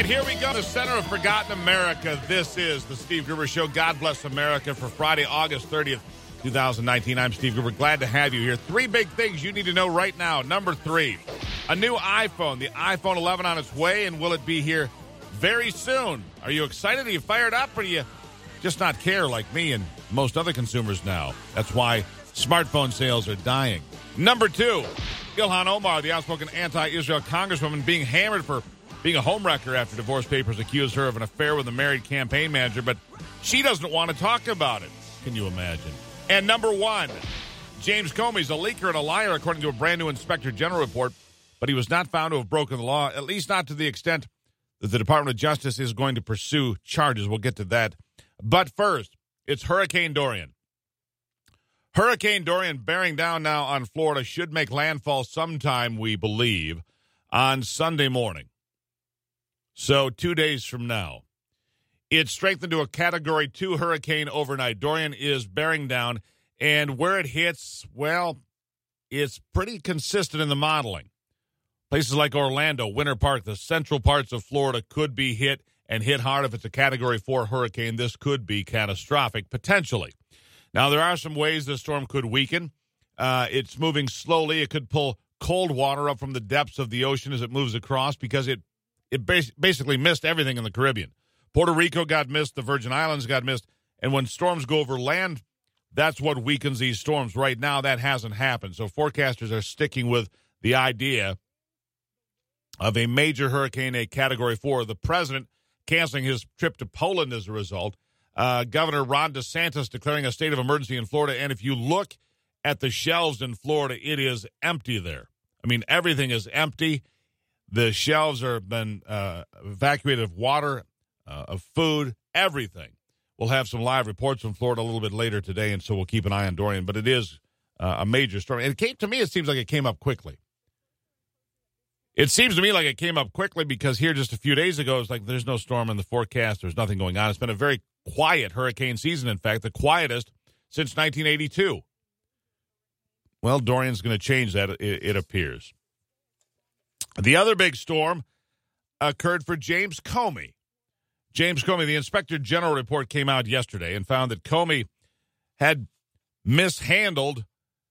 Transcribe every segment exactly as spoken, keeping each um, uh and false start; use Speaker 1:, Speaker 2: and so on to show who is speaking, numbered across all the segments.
Speaker 1: right, here we go. The Center of Forgotten America. This is the Steve Gruber Show. God bless America for Friday, August thirtieth, twenty nineteen. I'm Steve Gruber. Glad to have you here. Three big things you need to know right now. Number three, a new iPhone. The iPhone eleven on its way, and will it be here very soon? Are you excited? Are you fired up? Or do you just not care like me and most other consumers now? That's why smartphone sales are dying. Number two, Ilhan Omar, the outspoken anti-Israel congresswoman, being hammered for being a homewrecker after divorce papers accuse her of an affair with a married campaign manager, but she doesn't want to talk about it. Can you imagine? And number one, James Comey's a leaker and a liar, according to a brand new Inspector General report, but he was not found to have broken the law, at least not to the extent that the Department of Justice is going to pursue charges. We'll get to that. But first, it's Hurricane Dorian. Hurricane Dorian bearing down now on Florida should make landfall sometime, we believe, on Sunday morning. So two days from now. It's strengthened to a Category two hurricane overnight. Dorian is bearing down, and where it hits, well, it's pretty consistent in the modeling. Places like Orlando, Winter Park, the central parts of Florida could be hit and hit hard. If it's a Category four hurricane, this could be catastrophic, potentially. Now, there are some ways the storm could weaken. Uh, it's moving slowly. It could pull cold water up from the depths of the ocean as it moves across because it, it bas- basically missed everything in the Caribbean. Puerto Rico got missed. The Virgin Islands got missed. And when storms go over land, that's what weakens these storms. Right now, that hasn't happened. So forecasters are sticking with the idea of a major hurricane, a Category four. The president canceling his trip to Poland as a result. Uh, Governor Ron DeSantis declaring a state of emergency in Florida. And if you look at the shelves in Florida, it is empty there. I mean, everything is empty. The shelves have been uh, evacuated of water, uh, of food, everything. We'll have some live reports from Florida a little bit later today, and so we'll keep an eye on Dorian. But it is uh, a major storm. And it came, to me, it seems like it came up quickly. It seems to me like it came up quickly because here just a few days ago, it's like there's no storm in the forecast. There's nothing going on. It's been a very quiet hurricane season, in fact, the quietest since nineteen eighty-two. Well, Dorian's going to change that, it, it appears. The other big storm occurred for James Comey. James Comey, the Inspector General report came out yesterday and found that Comey had mishandled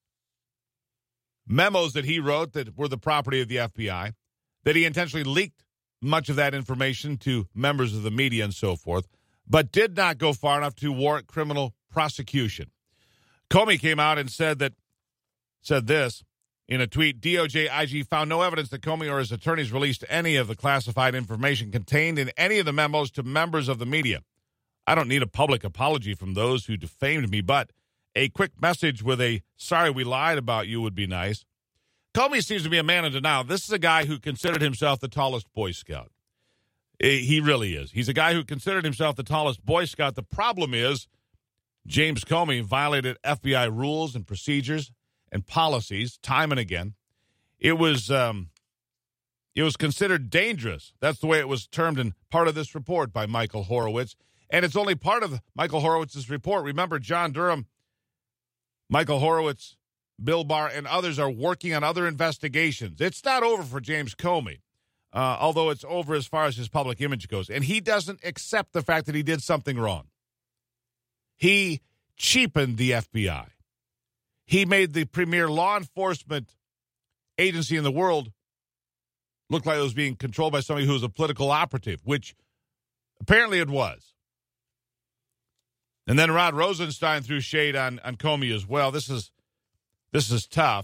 Speaker 1: memos that he wrote that were the property of the F B I, that he intentionally leaked much of that information to members of the media and so forth, but did not go far enough to warrant criminal prosecution. Comey came out and said that, said this in a tweet, D O J I G found no evidence that Comey or his attorneys released any of the classified information contained in any of the memos to members of the media. I don't need a public apology from those who defamed me, but a quick message with a sorry we lied about you would be nice. Comey seems to be a man in denial. This is a guy who considered himself the tallest Boy Scout. He really is. He's a guy who considered himself the tallest Boy Scout. The problem is James Comey violated F B I rules and procedures and policies time and again. It was um, it was considered dangerous. That's the way it was termed in part of this report by Michael Horowitz. And it's only part of Michael Horowitz's report. Remember, John Durham, Michael Horowitz, Bill Barr, and others are working on other investigations. It's not over for James Comey, uh, although it's over as far as his public image goes. And he doesn't accept the fact that he did something wrong. He cheapened the F B I. He made the premier law enforcement agency in the world look like it was being controlled by somebody who was a political operative, which apparently it was. And then Rod Rosenstein threw shade on, on Comey as well. This is this is tough.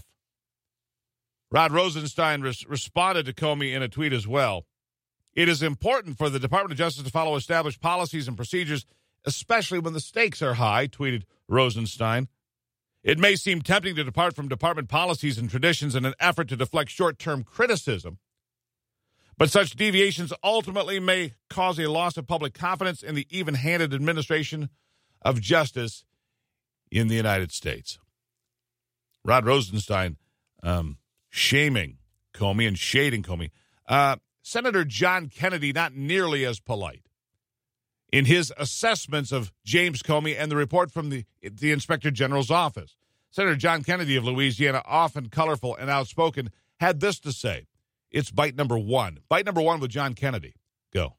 Speaker 1: Rod Rosenstein res- responded to Comey in a tweet as well. It is important for the Department of Justice to follow established policies and procedures, especially when the stakes are high, tweeted Rosenstein. It may seem tempting to depart from department policies and traditions in an effort to deflect short-term criticism, but such deviations ultimately may cause a loss of public confidence in the even-handed administration of justice in the United States. Rod Rosenstein um, shaming Comey and shading Comey. Uh, Senator John Kennedy, not nearly as polite in his assessments of James Comey and the report from the, the Inspector General's office. Senator John Kennedy of Louisiana, often colorful and outspoken, had this to say. It's bite number one. Bite number one with John Kennedy. Go.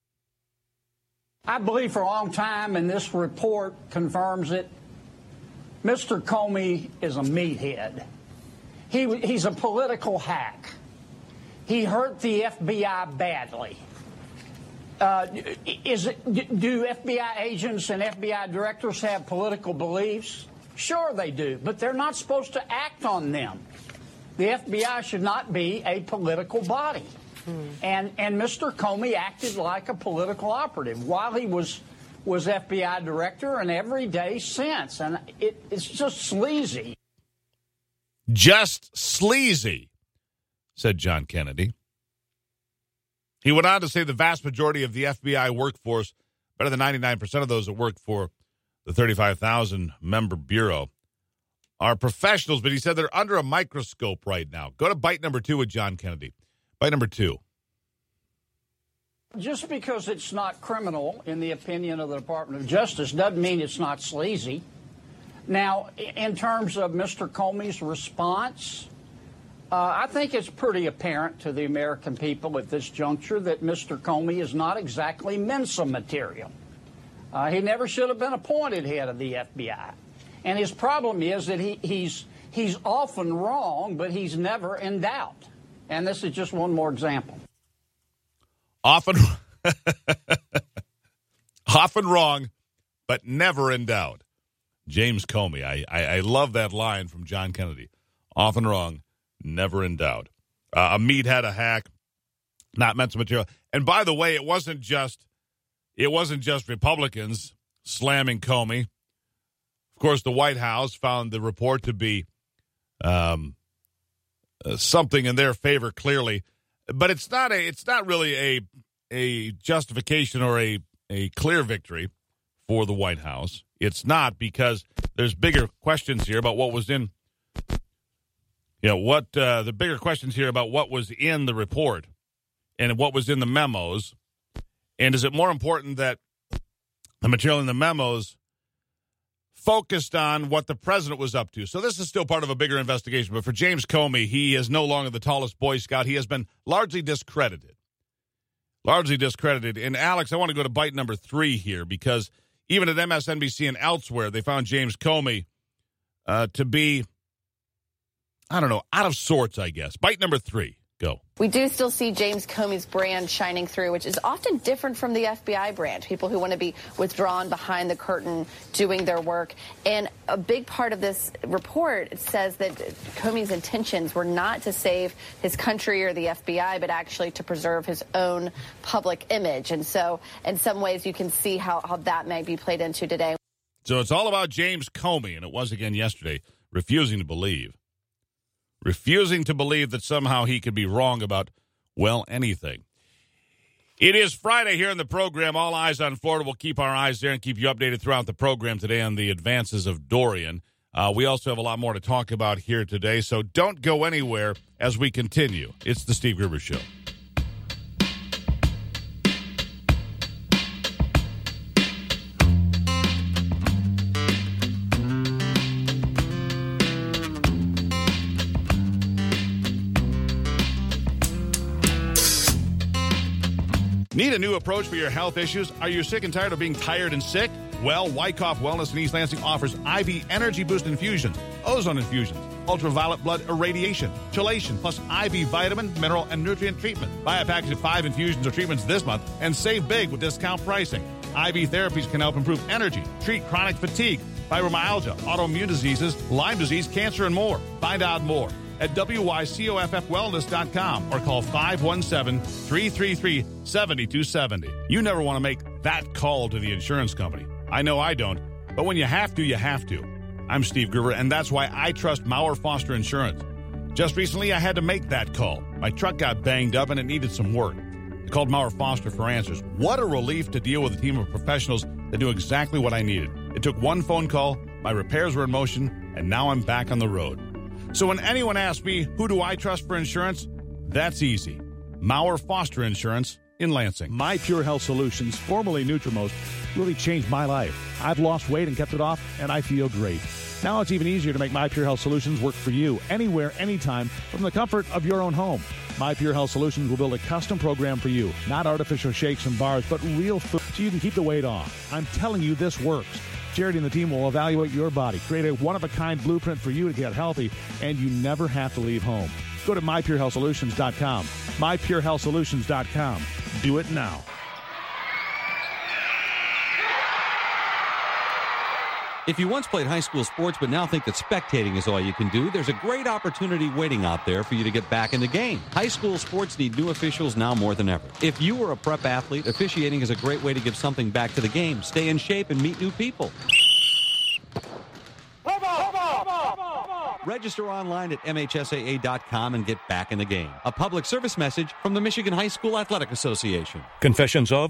Speaker 2: I believe for a long time, and this report confirms it, Mister Comey is a meathead. He, he's a political hack. He hurt the F B I badly. Uh, is it, do F B I agents and F B I directors have political beliefs? Sure they do, but they're not supposed to act on them. The F B I should not be a political body. Hmm. And and Mister Comey acted like a political operative while he was was F B I director and every day since. And it, it's just sleazy.
Speaker 1: Just sleazy, said John Kennedy. He went on to say the vast majority of the F B I workforce, better than ninety-nine percent of those that work for the thirty-five thousand member bureau, are professionals, but he said they're under a microscope right now. Go to bite number two with John Kennedy. Bite number two.
Speaker 2: Just because it's not criminal in the opinion of the Department of Justice doesn't mean it's not sleazy. Now, in terms of Mister Comey's response, uh, I think it's pretty apparent to the American people at this juncture that Mister Comey is not exactly Mensa material. Uh, he never should have been appointed head of the F B I. And his problem is that he, he's, he's often wrong, but he's never in doubt. And this is just one more example.
Speaker 1: Often, often wrong, but never in doubt. James Comey. I, I, I love that line from John Kennedy. Often wrong, never in doubt. Uh, a meathead, a hack, not Mensa material. And by the way, it wasn't just it wasn't just Republicans slamming Comey. Of course, the White House found the report to be um, uh, something in their favor, clearly. But it's not a it's not really a a justification or a, a clear victory for the White House. It's not, because there's bigger questions here about what was in, you know, what uh, the bigger questions here about what was in the report and what was in the memos. And is it more important that the material in the memos focused on what the president was up to? So this is still part of a bigger investigation. But for James Comey, he is no longer the tallest Boy Scout. He has been largely discredited. Largely discredited. And, Alex, I want to go to bite number three here, because even at M S N B C and elsewhere, they found James Comey uh, to be, I don't know, out of sorts, I guess. Bite number three. Go.
Speaker 3: We do still see James Comey's brand shining through, which is often different from the F B I brand. People who want to be withdrawn behind the curtain doing their work. And a big part of this report says that Comey's intentions were not to save his country or the F B I, but actually to preserve his own public image. And so in some ways you can see how, how that may be played into today.
Speaker 1: So it's all about James Comey, and it was again yesterday, refusing to believe. Refusing to believe that somehow he could be wrong about, well, anything. It is Friday here in the program. All eyes on Florida. We'll keep our eyes there and keep you updated throughout the program today on the advances of Dorian. Uh, we also have a lot more to talk about here today, so don't go anywhere as we continue. It's the Steve Gruber Show. Need a new approach for your health issues? Are you sick and tired of being tired and sick? Well, Wyckoff Wellness in East Lansing offers I V Energy Boost infusions, ozone infusions, ultraviolet blood irradiation, chelation, plus I V vitamin, mineral, and nutrient treatment. Buy a package of five infusions or treatments this month and save big with discount pricing. I V therapies can help improve energy, treat chronic fatigue, fibromyalgia, autoimmune diseases, Lyme disease, cancer, and more. Find out more at W Y C O F F wellness dot com or call five one seven, three three three, seven two seven zero. You never want to make that call to the insurance company. I know I don't, but when you have to, you have to. I'm Steve Gruber, and that's why I trust Maurer Foster Insurance. Just recently, I had to make that call. My truck got banged up, and it needed some work. I called Maurer Foster for answers. What a relief to deal with a team of professionals that knew exactly what I needed. It took one phone call, my repairs were in motion, and now I'm back on the road. So when anyone asks me, who do I trust for insurance? That's easy. Maurer Foster Insurance in Lansing.
Speaker 4: My Pure Health Solutions, formerly Nutrimost, really changed my life. I've lost weight and kept it off, and I feel great. Now it's even easier to make My Pure Health Solutions work for you, anywhere, anytime, from the comfort of your own home. My Pure Health Solutions will build a custom program for you. Not artificial shakes and bars, but real food so you can keep the weight off. I'm telling you, this works. Charity and the team will evaluate your body, create a one-of-a-kind blueprint for you to get healthy, and you never have to leave home. Go to my pure health solutions dot com. my pure health solutions dot com. Do it now.
Speaker 5: If you once played high school sports but now think that spectating is all you can do, there's a great opportunity waiting out there for you to get back in the game. High school sports need new officials now more than ever. If you were a prep athlete, officiating is a great way to give something back to the game, stay in shape, and meet new people. Register online at M H S A A dot com and get back in the game. A public service message from the Michigan High School Athletic Association.
Speaker 6: Confessions of